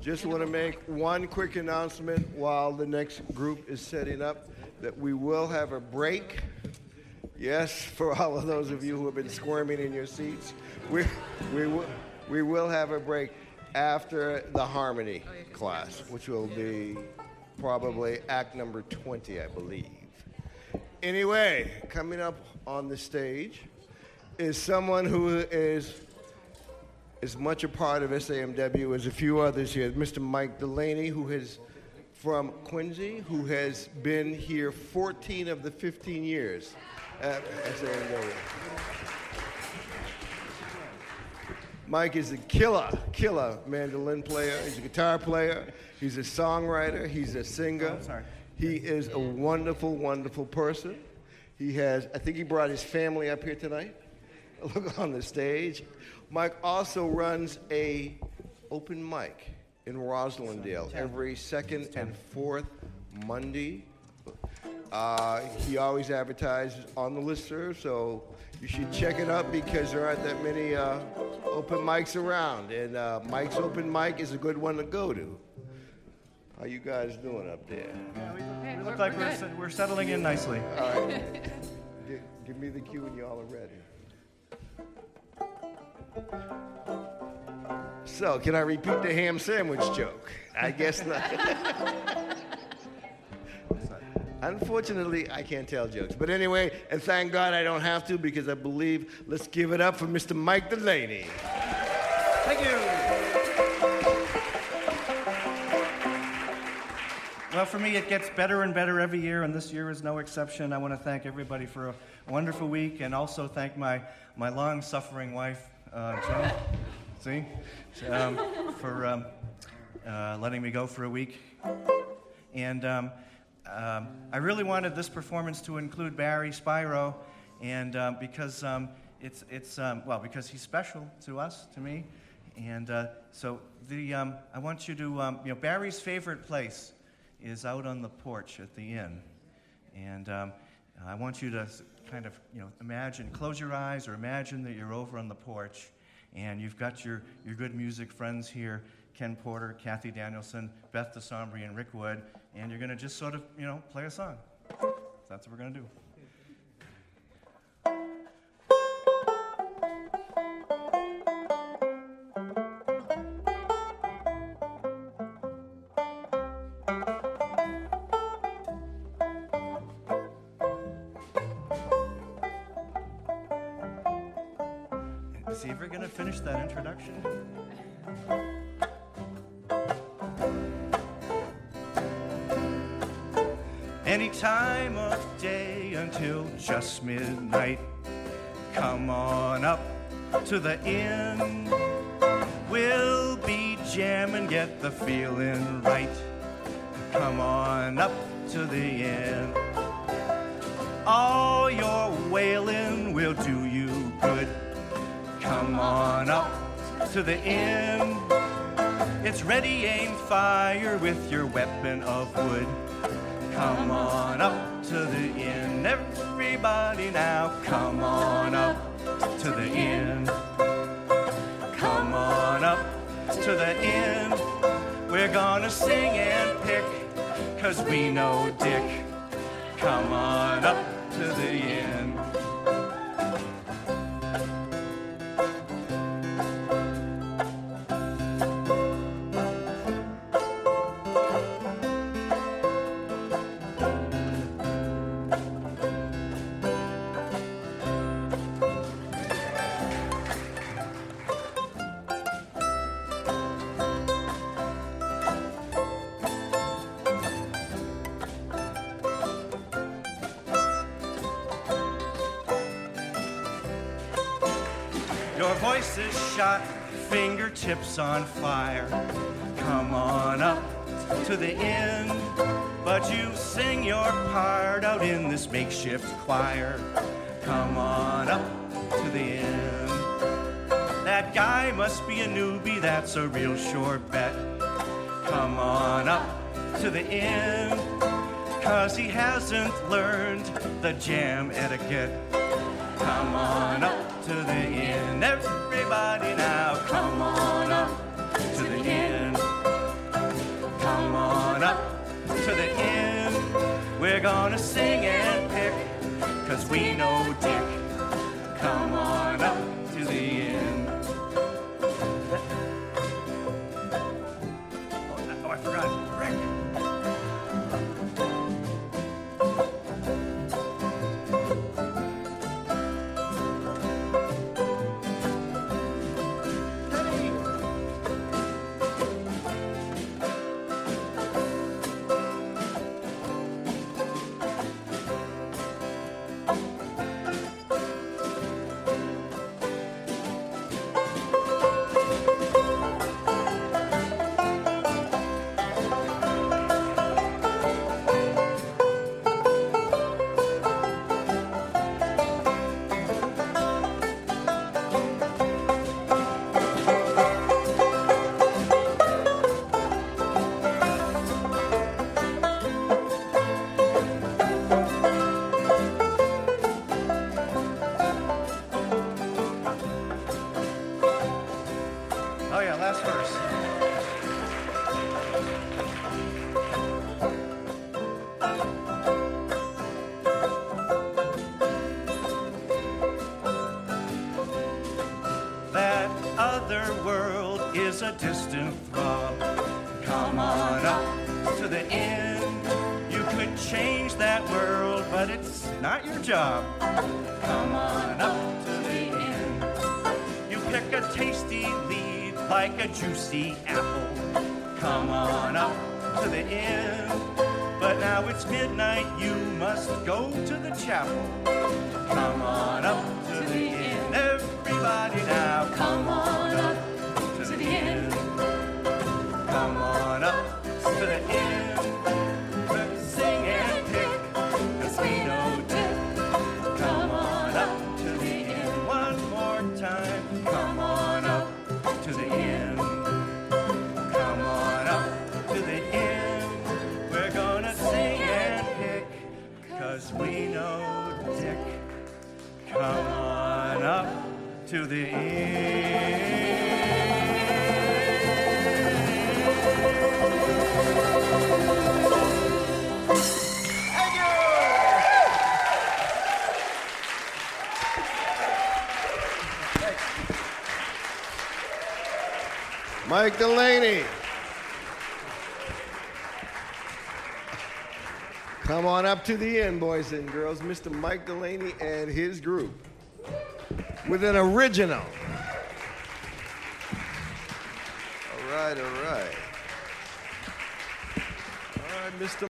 Just want to make one quick announcement while the next group is setting up that we will have a break. Yes, for all of those of you who have been squirming in your seats, we will have a break after the harmony class, which will be probably act number 20, I believe. Anyway, coming up on the stage is someone who is as much a part of SAMW as a few others here. Mr. Mike Delaney, who is from Quincy, who has been here 14 of the 15 years at SAMW. Mike is a killer mandolin player. He's a guitar player. He's a songwriter. He's a singer. He is a wonderful, wonderful person. I think he brought his family up here tonight. Look on the stage. Mike also runs a open mic in Roslindale every second and fourth Monday. He always advertises on the listserv, so you should check it out because there aren't that many open mics around. And Mike's open mic is a good one to go to. How you guys doing up there? Yeah, we look like we're settling in nicely. All right. Give me the cue when y'all are ready. So, can I repeat the ham sandwich joke? I guess not. Unfortunately, I can't tell jokes. But anyway, and thank God I don't have to because I believe, let's give it up for Mr. Mike Delaney. Thank you. Well, for me, it gets better and better every year, and this year is no exception. I want to thank everybody for a wonderful week and also thank my long-suffering wife, Jen, for letting me go for a week. And I really wanted this performance to include Barry Spyro, and because because he's special to us, to me, and so I want you to Barry's favorite place is out on the porch at the inn, and I want you to kind of imagine, close your eyes, or imagine that you're over on the porch, and you've got your good music friends here. Ken Porter, Kathy Danielson, Beth DeSombri, and Rick Wood, and you're going to just sort of, play a song. So that's what we're going to do. Is he ever going to finish that introduction? Any time of day until just midnight, come on up to the inn. We'll be jamming, get the feeling right. Come on up to the inn. All your wailing will do you good. Come on up to the inn. It's ready, aim, fire with your weapon of wood. Come on up to the inn, everybody now. Come on up to the inn. Come on up to the inn. We're gonna sing and pick, 'cause we know Dick. Come on up to the inn. Your voice is shot, fingertips on fire. Come on up to the inn, but you sing your part out in this makeshift choir. Come on up to the inn. That guy must be a newbie, that's a real sure bet. Come on up to the inn, 'cause he hasn't learned the jam etiquette. Come on up to the inn, everybody now. Come on up to the inn. gonna sing and pick, 'cause we know Dick. Come on up to the inn. Oh, I forgot. Rick. Oh yeah, last verse. That other world is a distant throb. Come on up to the inn. You could change that world, but it's not your job. Come on up to the inn. You pick a tasty lead like a juicy apple. Come on up to the inn. But now it's midnight, you must go to the chapel. Come on up to the inn. Everybody now, come on up to the inn. Come on up to the inn. Let's sing and pick, 'cause we know Dick. Come on up to the inn. One more time. Come on up to the inn. Come on up to the inn. We're gonna sing and pick, 'cause we know Dick. Come on up to the inn. Thank you. Mike Delaney. Come on up to the end, boys and girls. Mr. Mike Delaney and his group with an original. All right, all right. All right, Mr.